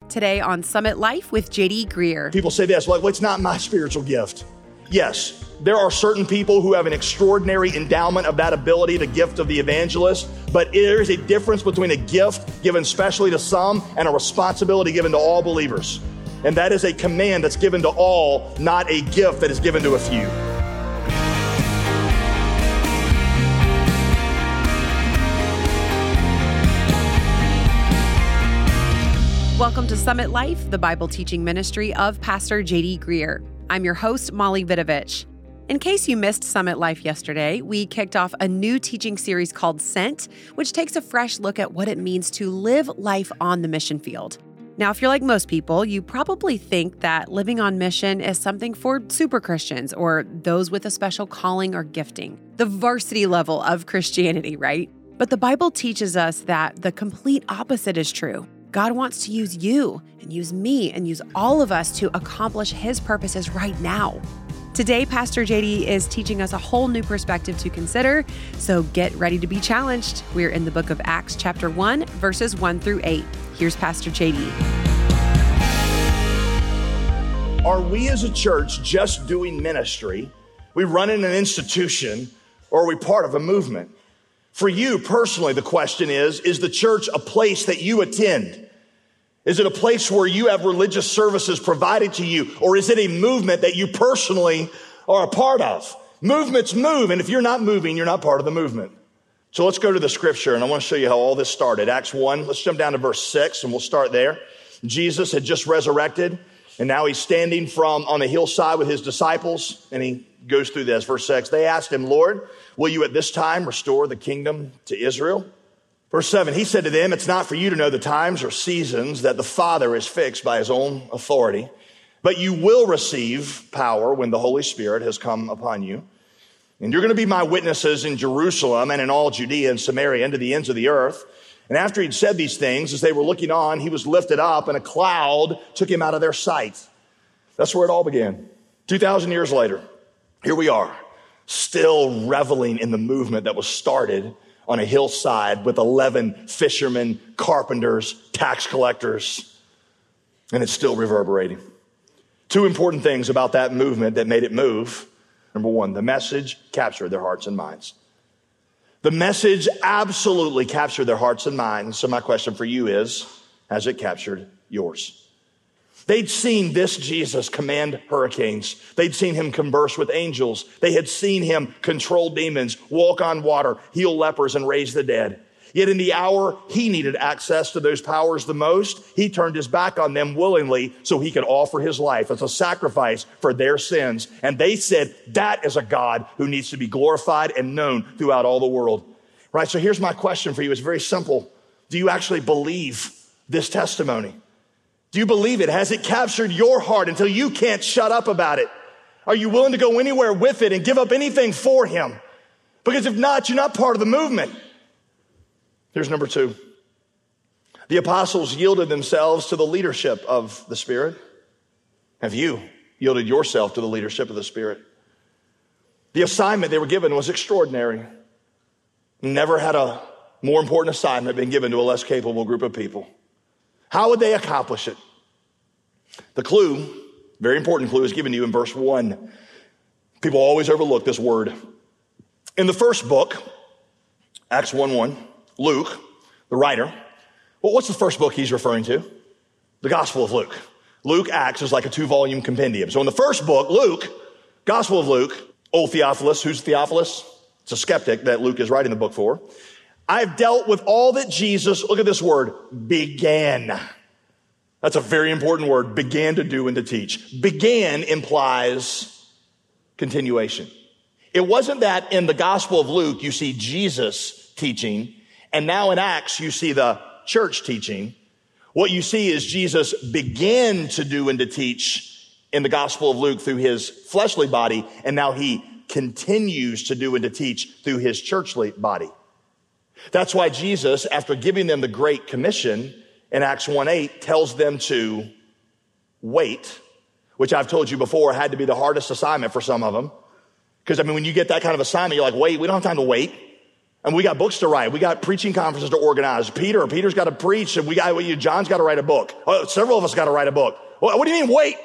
Today on Summit Life with J.D. Greear. People say this, like, well, it's not my spiritual gift. Yes, there are certain people who have an extraordinary endowment of that ability, the gift of the evangelist, but there is a difference between a gift given specially to some and a responsibility given to all believers. And that is a command that's given to all, not a gift that is given to a few. Welcome to Summit Life, the Bible teaching ministry of Pastor J.D. Greear. I'm your host, Molly Vidovich. In case you missed Summit Life yesterday, we kicked off a new teaching series called Sent, which takes a fresh look at what it means to live life on the mission field. Now, if you're like most people, you probably think that living on mission is something for super Christians or those with a special calling or gifting, the varsity level of Christianity, right? But the Bible teaches us that the complete opposite is true. God wants to use you and use me and use all of us to accomplish His purposes right now. Today, Pastor JD is teaching us a whole new perspective to consider, so get ready to be challenged. We're in the book of Acts chapter 1, verses 1 through 8. Here's Pastor JD. Are we as a church just doing ministry? We run in an institution, or are we part of a movement? For you personally, the question is the church a place that you attend? Is it a place where you have religious services provided to you? Or is it a movement that you personally are a part of? Movements move, and if you're not moving, you're not part of the movement. So let's go to the scripture, and I want to show you how all this started. Acts 1, let's jump down to verse 6, and we'll start there. Jesus had just resurrected, and now he's standing on the hillside with his disciples, and he goes through this. Verse 6, they asked him, Lord, will you at this time restore the kingdom to Israel? Verse 7, he said to them, it's not for you to know the times or seasons that the Father is fixed by his own authority, but you will receive power when the Holy Spirit has come upon you. And you're going to be my witnesses in Jerusalem and in all Judea and Samaria and to the ends of the earth. And after he'd said these things, as they were looking on, he was lifted up and a cloud took him out of their sight. That's where it all began. 2,000 years later, here we are, still reveling in the movement that was started on a hillside with 11 fishermen, carpenters, tax collectors, and it's still reverberating. Two important things about that movement that made it move. Number one, the message captured their hearts and minds. The message absolutely captured their hearts and minds. So my question for you is, has it captured yours? They'd seen this Jesus command hurricanes. They'd seen him converse with angels. They had seen him control demons, walk on water, heal lepers, and raise the dead. Yet in the hour he needed access to those powers the most, he turned his back on them willingly so he could offer his life as a sacrifice for their sins. And they said, that is a God who needs to be glorified and known throughout all the world. Right? So here's my question for you. It's very simple. Do you actually believe this testimony? Do you believe it? Has it captured your heart until you can't shut up about it? Are you willing to go anywhere with it and give up anything for him? Because if not, you're not part of the movement. Here's number two. The apostles yielded themselves to the leadership of the Spirit. Have you yielded yourself to the leadership of the Spirit? The assignment they were given was extraordinary. Never had a more important assignment been given to a less capable group of people. How would they accomplish it? The clue, very important clue, is given to you in verse 1. People always overlook this word. In the first book, Acts 1:1, Luke, the writer, well, what's the first book he's referring to? The Gospel of Luke. Luke, Acts is like a 2-volume compendium. So in the first book, Luke, Gospel of Luke, old Theophilus, who's Theophilus? It's a skeptic that Luke is writing the book for. I've dealt with all that Jesus, look at this word, began. That's a very important word, began to do and to teach. Began implies continuation. It wasn't that in the Gospel of Luke you see Jesus teaching, and now in Acts you see the church teaching. What you see is Jesus began to do and to teach in the Gospel of Luke through his fleshly body, and now he continues to do and to teach through his churchly body. That's why Jesus, after giving them the Great Commission in Acts 1:8, tells them to wait, which I've told you before had to be the hardest assignment for some of them. Because, when you get that kind of assignment, you're like, wait, we don't have time to wait. And we got books to write. We got preaching conferences to organize. Peter's got to preach, and John's got to write a book. Several of us got to write a book. What do you mean wait?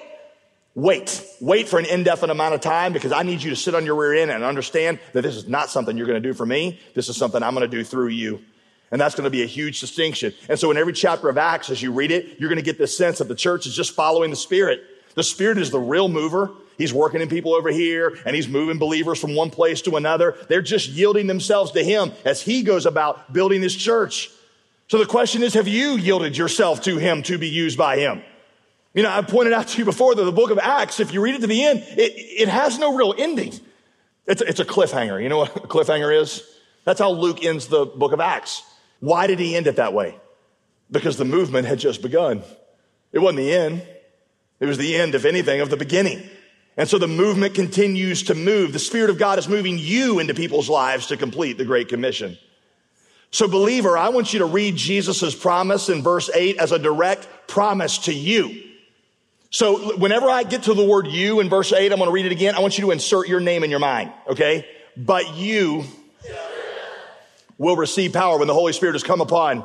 Wait for an indefinite amount of time, because I need you to sit on your rear end and understand that this is not something you're going to do for me. This is something I'm going to do through you. And that's going to be a huge distinction. And so in every chapter of Acts, as you read it, you're going to get this sense that the church is just following the Spirit. The Spirit is the real mover. He's working in people over here, and he's moving believers from one place to another. They're just yielding themselves to him as he goes about building his church. So the question is, have you yielded yourself to him to be used by him? You know, I pointed out to you before that the book of Acts, if you read it to the end, it has no real ending. It's a cliffhanger. You know what a cliffhanger is? That's how Luke ends the book of Acts. Why did he end it that way? Because the movement had just begun. It wasn't the end. It was the end, if anything, of the beginning. And so the movement continues to move. The Spirit of God is moving you into people's lives to complete the Great Commission. So believer, I want you to read Jesus' promise in verse 8 as a direct promise to you. So whenever I get to the word you in verse 8, I'm going to read it again. I want you to insert your name in your mind, okay? But you will receive power when the Holy Spirit has come upon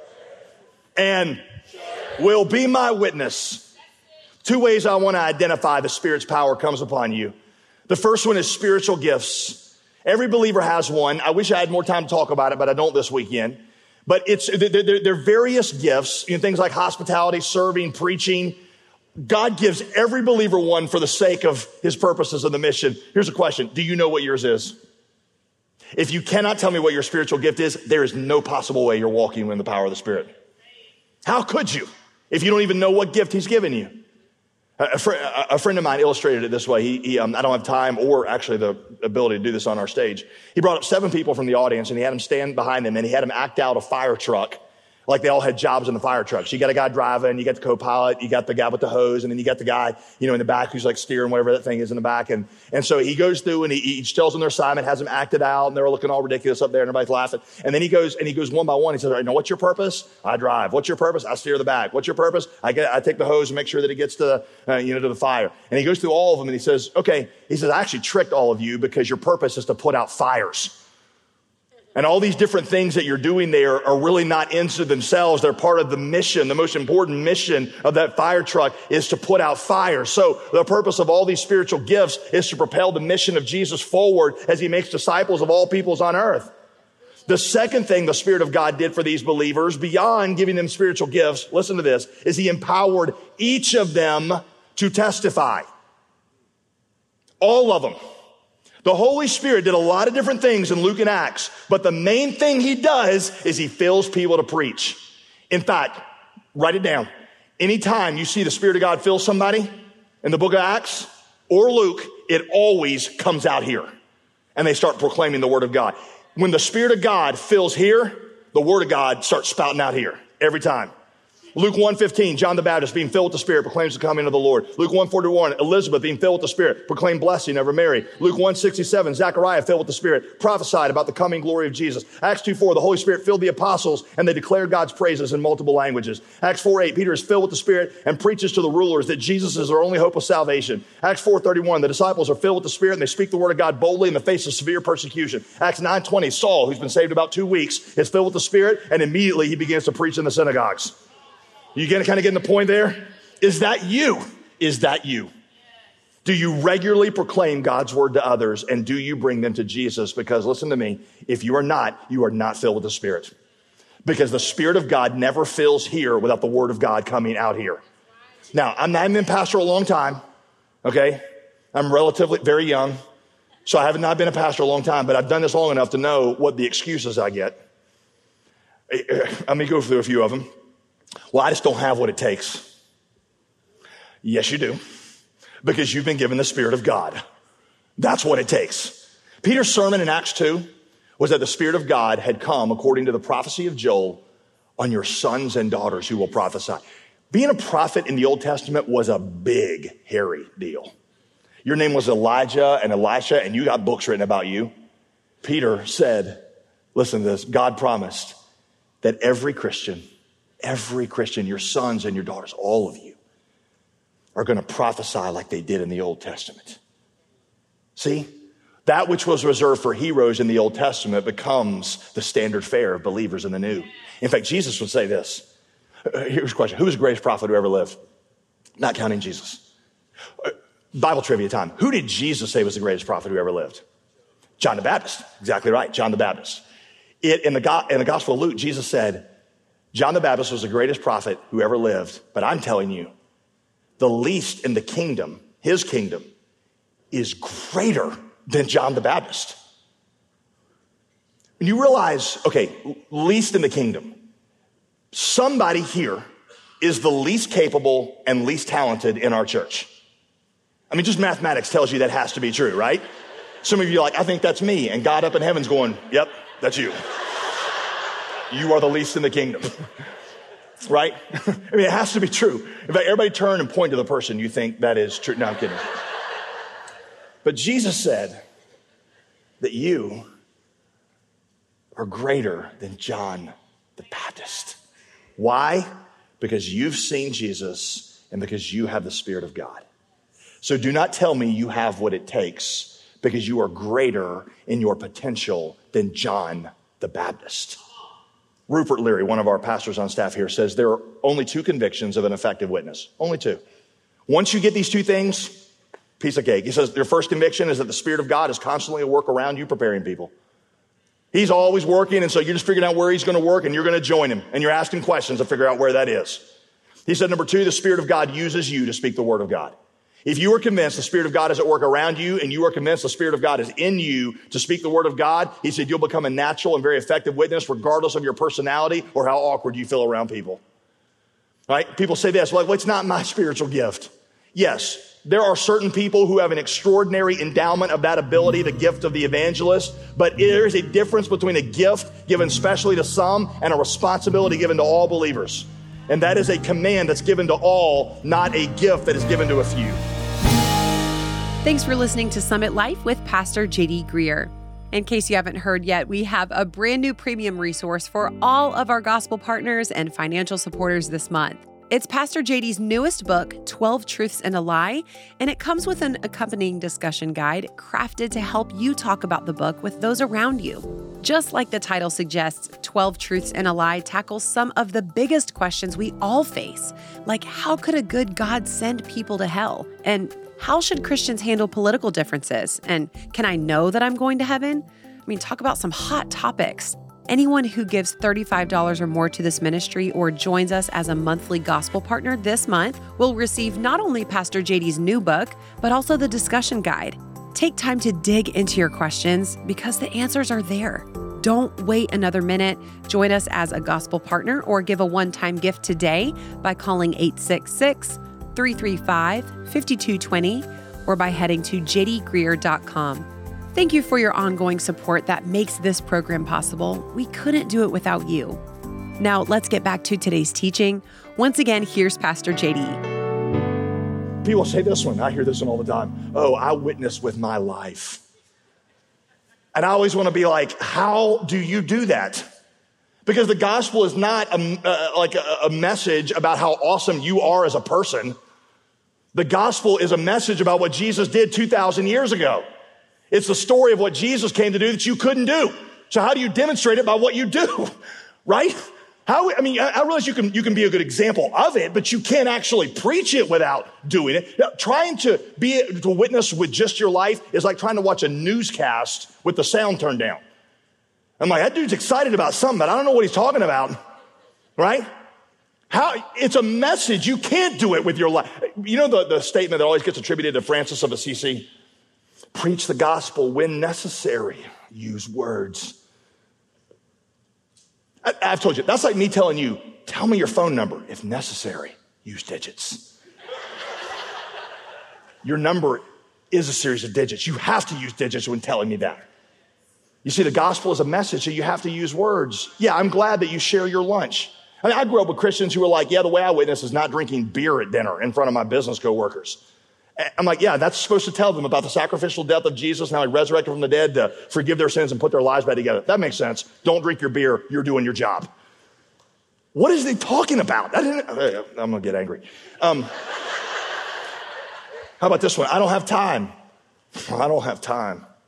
and will be my witness. Two ways I want to identify the Spirit's power comes upon you. The first one is spiritual gifts. Every believer has one. I wish I had more time to talk about it, but I don't this weekend. But they're various gifts, you know, things like hospitality, serving, preaching. God gives every believer one for the sake of his purposes of the mission. Here's a question. Do you know what yours is? If you cannot tell me what your spiritual gift is, there is no possible way you're walking in the power of the Spirit. How could you if you don't even know what gift he's given you? A friend of mine illustrated it this way. I don't have time or actually the ability to do this on our stage. He brought up 7 people from the audience, and he had them stand behind them, and he had them act out a fire truck like they all had jobs in the fire truck. So you got a guy driving, you got the co-pilot, you got the guy with the hose, and then you got the guy, you know, in the back who's like steering whatever that thing is in the back. And so he goes through and he each tells them their assignment, has them acted out, and they're looking all ridiculous up there, and everybody's laughing. And then he goes one by one. He says, all right, now what's your purpose? I drive. What's your purpose? I steer the back. What's your purpose? I take the hose and make sure that it gets to the fire. And he goes through all of them, and he says, okay, I actually tricked all of you because your purpose is to put out fires. And all these different things that you're doing there are really not ends to themselves. They're part of the mission. The most important mission of that fire truck is to put out fire. So the purpose of all these spiritual gifts is to propel the mission of Jesus forward as he makes disciples of all peoples on earth. The second thing the Spirit of God did for these believers, beyond giving them spiritual gifts, listen to this, is he empowered each of them to testify. All of them. The Holy Spirit did a lot of different things in Luke and Acts, but the main thing he does is he fills people to preach. In fact, write it down. Anytime you see the Spirit of God fill somebody in the book of Acts or Luke, it always comes out here, and they start proclaiming the Word of God. When the Spirit of God fills here, the Word of God starts spouting out here every time. Luke 1:15, John the Baptist being filled with the Spirit proclaims the coming of the Lord. Luke 1:41, Elizabeth being filled with the Spirit proclaimed blessing over Mary. Luke 1:67, Zechariah filled with the Spirit prophesied about the coming glory of Jesus. Acts 2:4, the Holy Spirit filled the apostles and they declared God's praises in multiple languages. Acts 4:8, Peter is filled with the Spirit and preaches to the rulers that Jesus is their only hope of salvation. Acts 4:31, the disciples are filled with the Spirit and they speak the word of God boldly in the face of severe persecution. Acts 9:20, Saul, who's been saved about 2 weeks, is filled with the Spirit and immediately he begins to preach in the synagogues. You kind of getting the point there? Is that you? Is that you? Do you regularly proclaim God's word to others, and do you bring them to Jesus? Because listen to me, if you are not filled with the Spirit. Because the Spirit of God never fills here without the word of God coming out here. Now, I've been a pastor a long time, okay? I'm relatively very young, so I have not been a pastor a long time, but I've done this long enough to know what the excuses I get. Let me go through a few of them. Well, I just don't have what it takes. Yes, you do. Because you've been given the Spirit of God. That's what it takes. Peter's sermon in Acts 2 was that the Spirit of God had come, according to the prophecy of Joel, on your sons and daughters who will prophesy. Being a prophet in the Old Testament was a big, hairy deal. Your name was Elijah and Elisha, and you got books written about you. Peter said, listen to this, God promised that every Christian, your sons and your daughters, all of you, are going to prophesy like they did in the Old Testament. See, That which was reserved for heroes in the Old Testament becomes the standard fare of believers in the New. In fact, Jesus would say this. Here's a question. Who was the greatest prophet who ever lived? Not counting Jesus. Bible trivia time. Who did Jesus say was the greatest prophet who ever lived? John the Baptist. Exactly right. John the Baptist. In the Gospel of Luke, Jesus said, John the Baptist was the greatest prophet who ever lived. But I'm telling you, the least in the kingdom, his kingdom, is greater than John the Baptist. When you realize, okay, least in the kingdom, somebody here is the least capable and least talented in our church. I mean, just mathematics tells you that has to be true, right? Some of you are like, I think that's me. And God up in heaven's going, yep, that's you. You are the least in the kingdom. Right? I mean, it has to be true. In fact, everybody turn and point to the person you think that is true. No, I'm kidding. But Jesus said that you are greater than John the Baptist. Why? Because you've seen Jesus and because you have the Spirit of God. So do not tell me you have what it takes, because you are greater in your potential than John the Baptist. Rupert Leary, one of our pastors on staff here, says there are only two convictions of an effective witness. Only two. Once you get these two things, piece of cake. He says your first conviction is that the Spirit of God is constantly at work around you preparing people. He's always working, and so you're just figuring out where he's going to work, and you're going to join him, and you're asking questions to figure out where that is. He said, number two, the Spirit of God uses you to speak the word of God. If you are convinced the Spirit of God is at work around you and you are convinced the Spirit of God is in you to speak the word of God, he said you'll become a natural and very effective witness regardless of your personality or how awkward you feel around people. Right? People say this, well, it's not my spiritual gift. Yes, there are certain people who have an extraordinary endowment of that ability, the gift of the evangelist, but there is a difference between a gift given specially to some and a responsibility given to all believers. And that is a command that's given to all, not a gift that is given to a few. Thanks for listening to Summit Life with Pastor J.D. Greear. In case you haven't heard yet, we have a brand new premium resource for all of our gospel partners and financial supporters this month. It's Pastor JD's newest book, 12 Truths and a Lie, and it comes with an accompanying discussion guide crafted to help you talk about the book with those around you. Just like the title suggests, 12 Truths and a Lie tackles some of the biggest questions we all face, like how could a good God send people to hell? And how should Christians handle political differences? And can I know that I'm going to heaven? I mean, talk about some hot topics. Anyone who gives $35 or more to this ministry or joins us as a monthly gospel partner this month will receive not only Pastor JD's new book, but also the discussion guide. Take time to dig into your questions because the answers are there. Don't wait another minute. Join us as a gospel partner or give a one-time gift today by calling 866-335-5220 or by heading to jdgreear.com. Thank you for your ongoing support that makes this program possible. We couldn't do it without you. Now, let's get back to today's teaching. Once again, here's Pastor JD. People say this one. I hear this one all the time. Oh, I witness with my life. And I always want to be like, how do you do that? Because the gospel is not a message about how awesome you are as a person. The gospel is a message about what Jesus did 2,000 years ago. It's the story of what Jesus came to do that you couldn't do. So how do you demonstrate it? By what you do, right? I realize you can be a good example of it, but you can't actually preach it without doing it. Now, trying to witness with just your life is like trying to watch a newscast with the sound turned down. I'm like, that dude's excited about something, but I don't know what he's talking about, right? It's a message. You can't do it with your life. You know the statement that always gets attributed to Francis of Assisi? Preach the gospel when necessary. Use words. I've told you, that's like me telling you, tell me your phone number. If necessary, use digits. Your number is a series of digits. You have to use digits when telling me that. You see, the gospel is a message, so you have to use words. Yeah, I'm glad that you share your lunch. I mean, I grew up with Christians who were like, yeah, the way I witness is not drinking beer at dinner in front of my business coworkers. I'm like, yeah, that's supposed to tell them about the sacrificial death of Jesus and how he resurrected from the dead to forgive their sins and put their lives back together. That makes sense. Don't drink your beer. You're doing your job. What is he talking about? I'm going to get angry. How about this one? I don't have time. I don't have time.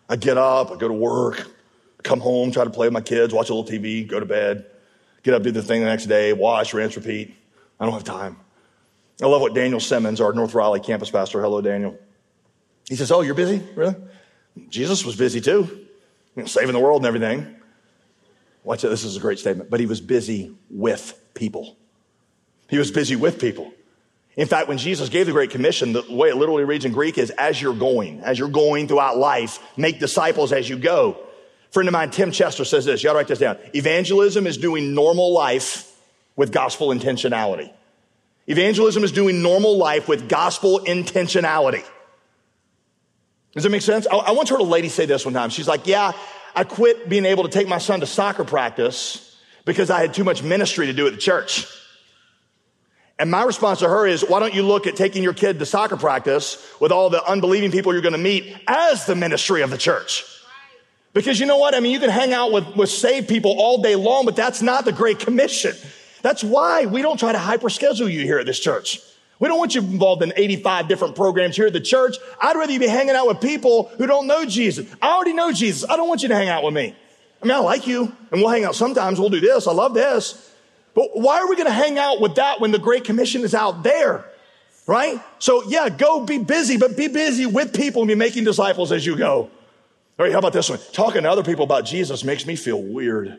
I get up, I go to work, come home, try to play with my kids, watch a little TV, go to bed, get up, do the thing the next day, wash, rinse, repeat. I don't have time. I love what Daniel Simmons, our North Raleigh campus pastor, hello, Daniel. He says, oh, you're busy? Really? Jesus was busy too, saving the world and everything. Watch it, this is a great statement. But he was busy with people. He was busy with people. In fact, when Jesus gave the Great Commission, the way it literally reads in Greek is, as you're going throughout life, make disciples as you go. A friend of mine, Tim Chester, says this. You ought to write this down. Evangelism is doing normal life with gospel intentionality. Evangelism is doing normal life with gospel intentionality. Does that make sense? I once heard a lady say this one time. She's like, yeah, I quit being able to take my son to soccer practice because I had too much ministry to do at the church. And my response to her is, why don't you look at taking your kid to soccer practice with all the unbelieving people you're going to meet as the ministry of the church? Because you know what? I mean, you can hang out with saved people all day long, but that's not the Great Commission. That's why we don't try to hyper-schedule you here at this church. We don't want you involved in 85 different programs here at the church. I'd rather you be hanging out with people who don't know Jesus. I already know Jesus. I don't want you to hang out with me. I mean, I like you, and we'll hang out sometimes. We'll do this. I love this. But why are we going to hang out with that when the Great Commission is out there, right? So yeah, go be busy, but be busy with people and be making disciples as you go. All right, how about this one? Talking to other people about Jesus makes me feel weird.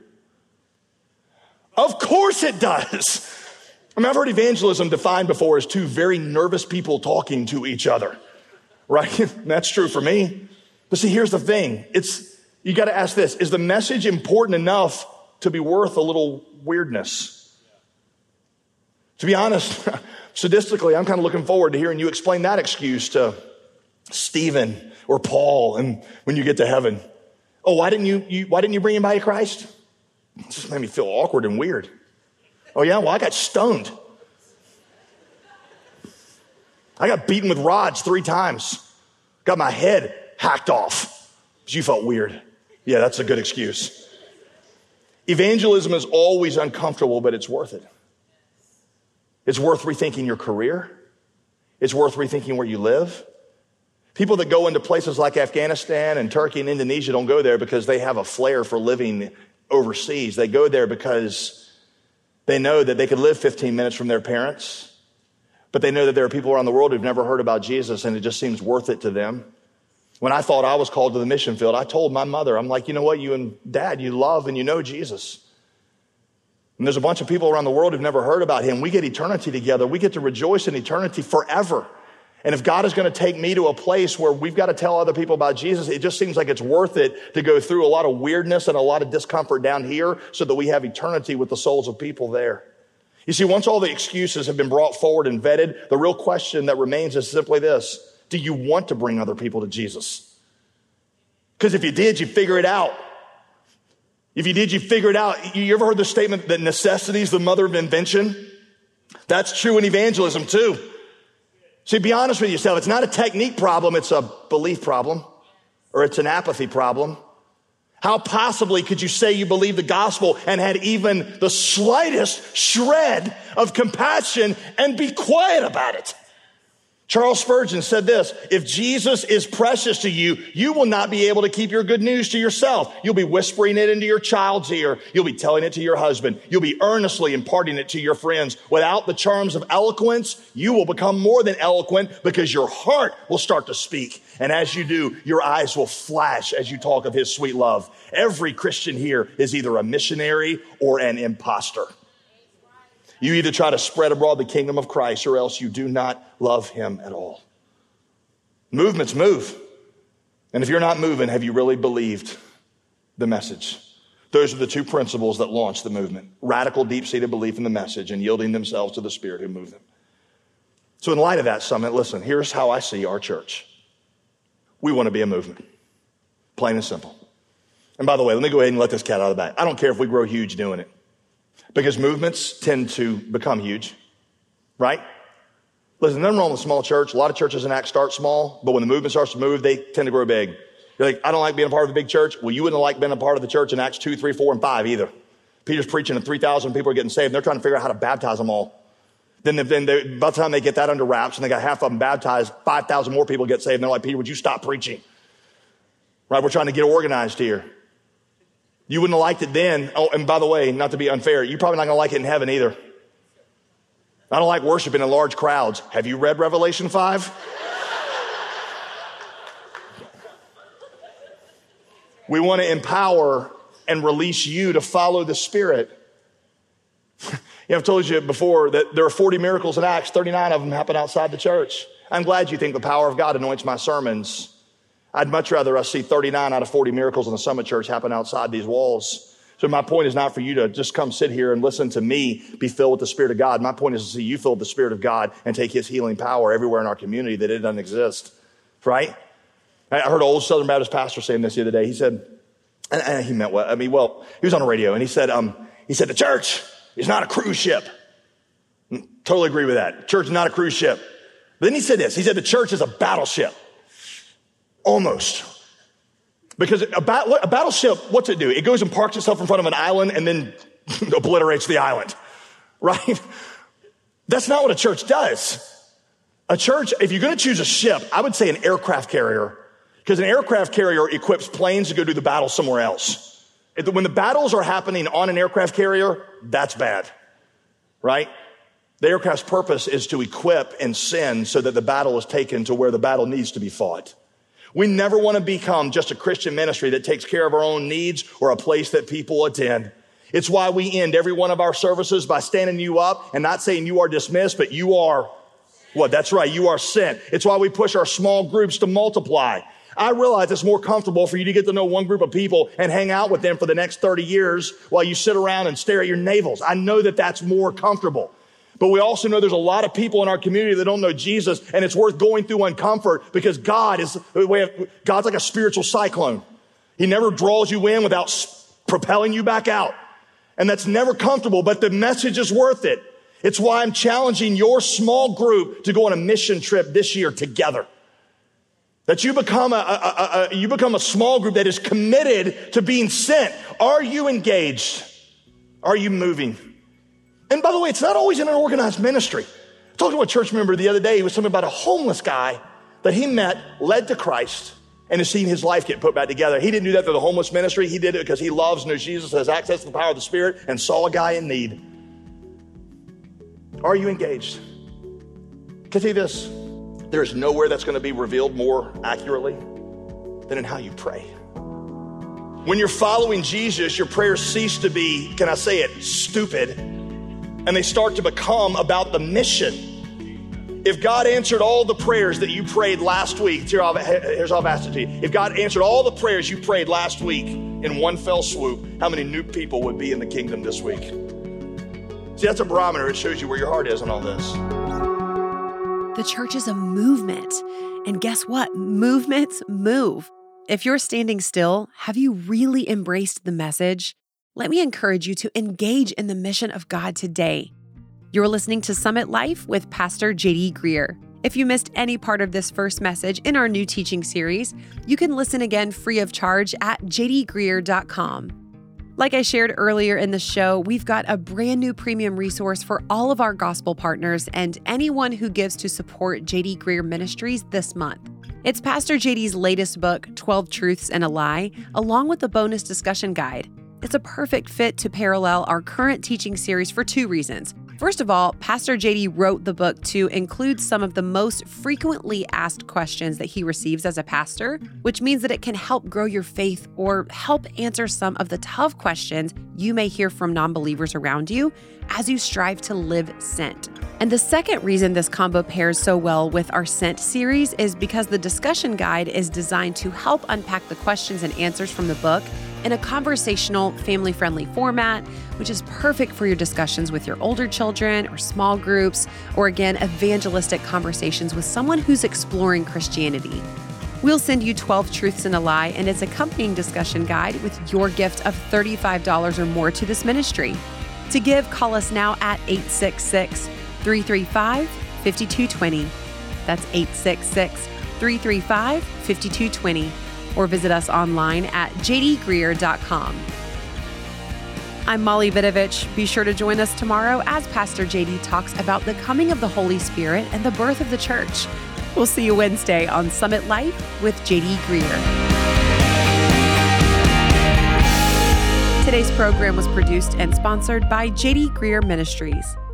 Of course it does. I mean, I've heard evangelism defined before as two very nervous people talking to each other, right? That's true for me. But see, here's the thing. You got to ask this. Is the message important enough to be worth a little weirdness? To be honest, sadistically, I'm kind of looking forward to hearing you explain that excuse to Stephen or Paul, and when you get to heaven. Oh, why didn't you bring anybody to Christ? It just made me feel awkward and weird. Oh yeah, well, I got stoned. I got beaten with rods 3 times. Got my head hacked off because you felt weird. Yeah, that's a good excuse. Evangelism is always uncomfortable, but it's worth it. It's worth rethinking your career. It's worth rethinking where you live. People that go into places like Afghanistan and Turkey and Indonesia don't go there because they have a flair for living overseas. They go there because they know that they could live 15 minutes from their parents, but they know that there are people around the world who've never heard about Jesus, and it just seems worth it to them. When I thought I was called to the mission field, I told my mother, I'm like, you know what, you and Dad, you love and you know Jesus. And there's a bunch of people around the world who've never heard about him. We get eternity together. We get to rejoice in eternity forever. And if God is going to take me to a place where we've got to tell other people about Jesus, it just seems like it's worth it to go through a lot of weirdness and a lot of discomfort down here so that we have eternity with the souls of people there. You see, once all the excuses have been brought forward and vetted, the real question that remains is simply this. Do you want to bring other people to Jesus? Because if you did, you figure it out. If you did, you figure it out. You ever heard the statement that necessity is the mother of invention? That's true in evangelism too. See, be honest with yourself. It's not a technique problem. It's a belief problem, or it's an apathy problem. How possibly could you say you believe the gospel and had even the slightest shred of compassion and be quiet about it? Charles Spurgeon said this, if Jesus is precious to you, you will not be able to keep your good news to yourself. You'll be whispering it into your child's ear. You'll be telling it to your husband. You'll be earnestly imparting it to your friends. Without the charms of eloquence, you will become more than eloquent because your heart will start to speak. And as you do, your eyes will flash as you talk of his sweet love. Every Christian here is either a missionary or an imposter. You either try to spread abroad the kingdom of Christ or else you do not love him at all. Movements move. And if you're not moving, have you really believed the message? Those are the 2 principles that launch the movement. Radical, deep-seated belief in the message and yielding themselves to the Spirit who moved them. So in light of that, Summit, listen, here's how I see our church. We want to be a movement. Plain and simple. And by the way, let me go ahead and let this cat out of the bag. I don't care if we grow huge doing it. Because movements tend to become huge, right? Listen, nothing wrong with a small church. A lot of churches in Acts start small, but when the movement starts to move, they tend to grow big. You're like, I don't like being a part of a big church. Well, you wouldn't like being a part of the church in Acts 2, 3, 4, and 5 either. Peter's preaching and 3,000 people are getting saved, and they're trying to figure out how to baptize them all. Then by the time they get that under wraps and they got half of them baptized, 5,000 more people get saved, and they're like, Peter, would you stop preaching? right? We're trying to get organized here. You wouldn't have liked it then. Oh, and by the way, not to be unfair, you're probably not going to like it in heaven either. I don't like worshiping in large crowds. Have you read Revelation 5? We want to empower and release you to follow the Spirit. I've told you before that there are 40 miracles in Acts, 39 of them happen outside the church. I'm glad you think the power of God anoints my sermons. I'd much rather us see 39 out of 40 miracles in the Summit Church happen outside these walls. So my point is not for you to just come sit here and listen to me be filled with the Spirit of God. My point is to see you filled with the Spirit of God and take His healing power everywhere in our community that it doesn't exist, right? I heard an old Southern Baptist pastor saying this the other day. He said, and he meant what? He was on the radio and he said, the church is not a cruise ship. Totally agree with that. Church is not a cruise ship. But then he said this. He said the church is a battleship. Almost. Because a battleship, what's it do? It goes and parks itself in front of an island and then obliterates the island, right? That's not what a church does. A church, if you're going to choose a ship, I would say an aircraft carrier, because an aircraft carrier equips planes to go do the battle somewhere else. When the battles are happening on an aircraft carrier, that's bad, right? The aircraft's purpose is to equip and send so that the battle is taken to where the battle needs to be fought. We never want to become just a Christian ministry that takes care of our own needs or a place that people attend. It's why we end every one of our services by standing you up and not saying you are dismissed, but you are what? That's right. You are sent. It's why we push our small groups to multiply. I realize it's more comfortable for you to get to know one group of people and hang out with them for the next 30 years while you sit around and stare at your navels. I know that that's more comfortable. But we also know there's a lot of people in our community that don't know Jesus, and it's worth going through uncomfort because God's like a spiritual cyclone. He never draws you in without propelling you back out. And that's never comfortable, but the message is worth it. It's why I'm challenging your small group to go on a mission trip this year together. That you become a small group that is committed to being sent. Are you engaged? Are you moving? And by the way, it's not always in an organized ministry. I talked to a church member the other day. He was talking about a homeless guy that he met, led to Christ, and has seen his life get put back together. He didn't do that through the homeless ministry. He did it because he loves, knows Jesus, has access to the power of the Spirit, and saw a guy in need. Are you engaged? Can I tell you this? There is nowhere that's going to be revealed more accurately than in how you pray. When you're following Jesus, your prayers cease to be, can I say it, stupid, and they start to become about the mission. If God answered all the prayers that you prayed last week, here's how I've asked it to you. If God answered all the prayers you prayed last week in one fell swoop, how many new people would be in the kingdom this week? See, that's a barometer. It shows you where your heart is on all this. The church is a movement. And guess what? Movements move. If you're standing still, have you really embraced the message? Let me encourage you to engage in the mission of God today. You're listening to Summit Life with Pastor J.D. Greear. If you missed any part of this first message in our new teaching series, you can listen again free of charge at jdgreear.com. Like I shared earlier in the show, we've got a brand new premium resource for all of our gospel partners and anyone who gives to support J.D. Greear Ministries this month. It's Pastor J.D.'s latest book, 12 Truths and a Lie, along with a bonus discussion guide. It's a perfect fit to parallel our current teaching series for two reasons. First of all, Pastor J.D. wrote the book to include some of the most frequently asked questions that he receives as a pastor, which means that it can help grow your faith or help answer some of the tough questions you may hear from non-believers around you as you strive to live sent. And the second reason this combo pairs so well with our Sent series is because the discussion guide is designed to help unpack the questions and answers from the book in a conversational, family-friendly format, which is perfect for your discussions with your older children or small groups, or again, evangelistic conversations with someone who's exploring Christianity. We'll send you 12 Truths and a Lie and its accompanying discussion guide with your gift of $35 or more to this ministry. To give, call us now at 866-335-5220. That's 866-335-5220. Or visit us online at jdgreear.com. I'm Molly Vidovich. Be sure to join us tomorrow as Pastor JD talks about the coming of the Holy Spirit and the birth of the church. We'll see you Wednesday on Summit Life with JD Greear. Today's program was produced and sponsored by J.D. Greear Ministries.